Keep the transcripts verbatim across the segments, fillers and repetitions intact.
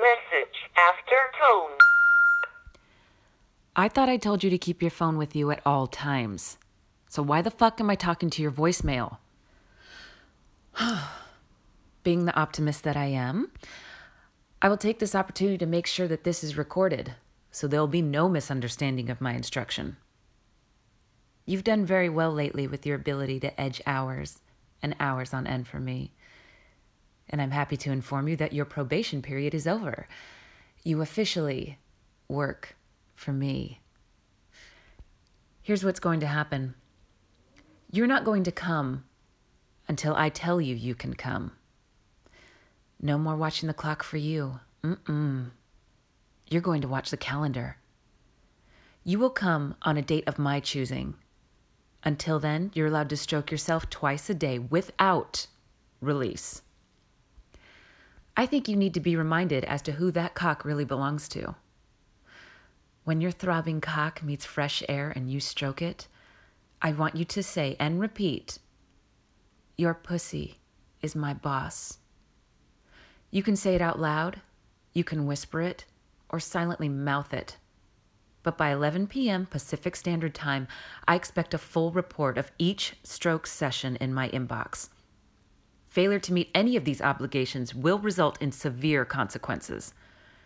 message after tone. I thought I told you to keep your phone with you at all times. So why the fuck am I talking to your voicemail? Being the optimist that I am, I will take this opportunity to make sure that this is recorded, so there will be no misunderstanding of my instruction. You've done very well lately with your ability to edge hours and hours on end for me. And I'm happy to inform you that your probation period is over. You officially work for me. Here's what's going to happen. You're not going to come until I tell you you can come. No more watching the clock for you. Mm-mm. You're going to watch the calendar. You will come on a date of my choosing. Until then, you're allowed to stroke yourself twice a day without release. I think you need to be reminded as to who that cock really belongs to. When your throbbing cock meets fresh air and you stroke it, I want you to say and repeat, "Your pussy is my boss." You can say it out loud, you can whisper it, or silently mouth it. But by eleven p.m. Pacific Standard Time, I expect a full report of each stroke session in my inbox. Failure to meet any of these obligations will result in severe consequences.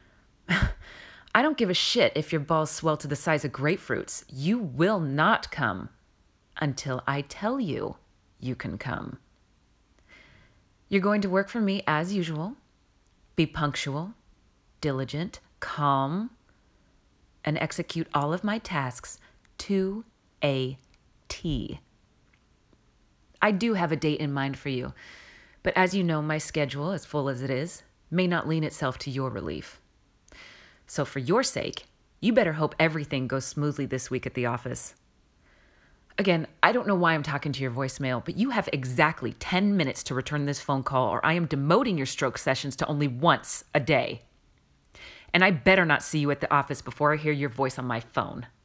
I don't give a shit if your balls swell to the size of grapefruits. You will not come until I tell you you can come. You're going to work for me as usual. Be punctual, diligent, calm, and execute all of my tasks to a T. I do have a date in mind for you, but as you know, my schedule, as full as it is, may not lean itself to your relief. So for your sake, you better hope everything goes smoothly this week at the office. Again, I don't know why I'm talking to your voicemail, but you have exactly ten minutes to return this phone call, or I am demoting your stroke sessions to only once a day. And I better not see you at the office before I hear your voice on my phone.